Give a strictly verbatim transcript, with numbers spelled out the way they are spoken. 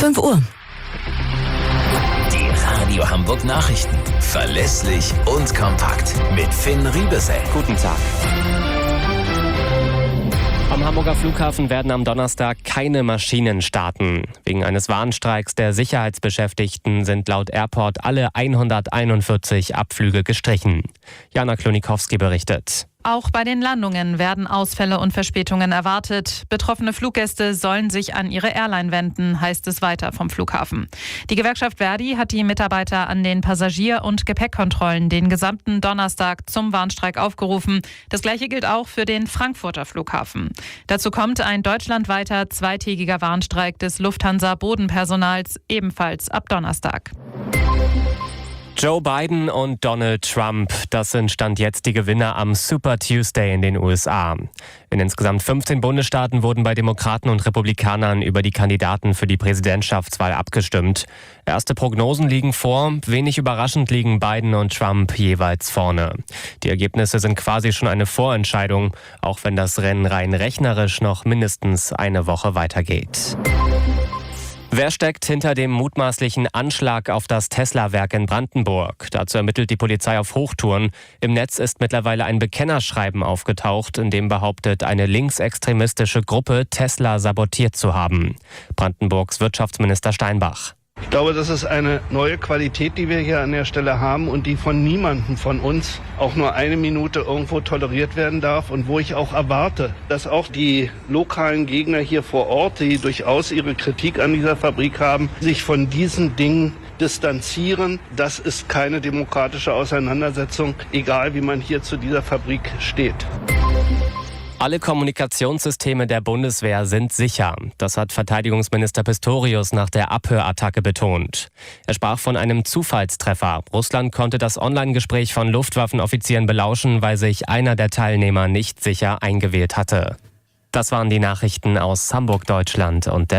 fünf Uhr. Die Radio Hamburg Nachrichten. Verlässlich und kompakt. Mit Finn Riebesell. Guten Tag. Am Hamburger Flughafen werden am Donnerstag keine Maschinen starten. Wegen eines Warnstreiks der Sicherheitsbeschäftigten sind laut Airport alle hunderteinundvierzig Abflüge gestrichen. Jana Klonikowski berichtet. Auch bei den Landungen werden Ausfälle und Verspätungen erwartet. Betroffene Fluggäste sollen sich an ihre Airline wenden, heißt es weiter vom Flughafen. Die Gewerkschaft Verdi hat die Mitarbeiter an den Passagier- und Gepäckkontrollen den gesamten Donnerstag zum Warnstreik aufgerufen. Das Gleiche gilt auch für den Frankfurter Flughafen. Dazu kommt ein deutschlandweiter zweitägiger Warnstreik des Lufthansa-Bodenpersonals, ebenfalls ab Donnerstag. Joe Biden und Donald Trump, das sind Stand jetzt die Gewinner am Super Tuesday in den U S A. In insgesamt fünfzehn Bundesstaaten wurden bei Demokraten und Republikanern über die Kandidaten für die Präsidentschaftswahl abgestimmt. Erste Prognosen liegen vor, wenig überraschend liegen Biden und Trump jeweils vorne. Die Ergebnisse sind quasi schon eine Vorentscheidung, auch wenn das Rennen rein rechnerisch noch mindestens eine Woche weitergeht. Wer steckt hinter dem mutmaßlichen Anschlag auf das Tesla-Werk in Brandenburg? Dazu ermittelt die Polizei auf Hochtouren. Im Netz ist mittlerweile ein Bekennerschreiben aufgetaucht, in dem behauptet, eine linksextremistische Gruppe Tesla sabotiert zu haben. Brandenburgs Wirtschaftsminister Steinbach. Ich glaube, das ist eine neue Qualität, die wir hier an der Stelle haben und die von niemandem von uns auch nur eine Minute irgendwo toleriert werden darf und wo ich auch erwarte, dass auch die lokalen Gegner hier vor Ort, die durchaus ihre Kritik an dieser Fabrik haben, sich von diesen Dingen distanzieren. Das ist keine demokratische Auseinandersetzung, egal wie man hier zu dieser Fabrik steht. Alle Kommunikationssysteme der Bundeswehr sind sicher. Das hat Verteidigungsminister Pistorius nach der Abhörattacke betont. Er sprach von einem Zufallstreffer. Russland konnte das Online-Gespräch von Luftwaffenoffizieren belauschen, weil sich einer der Teilnehmer nicht sicher eingewählt hatte. Das waren die Nachrichten aus Hamburg, Deutschland und der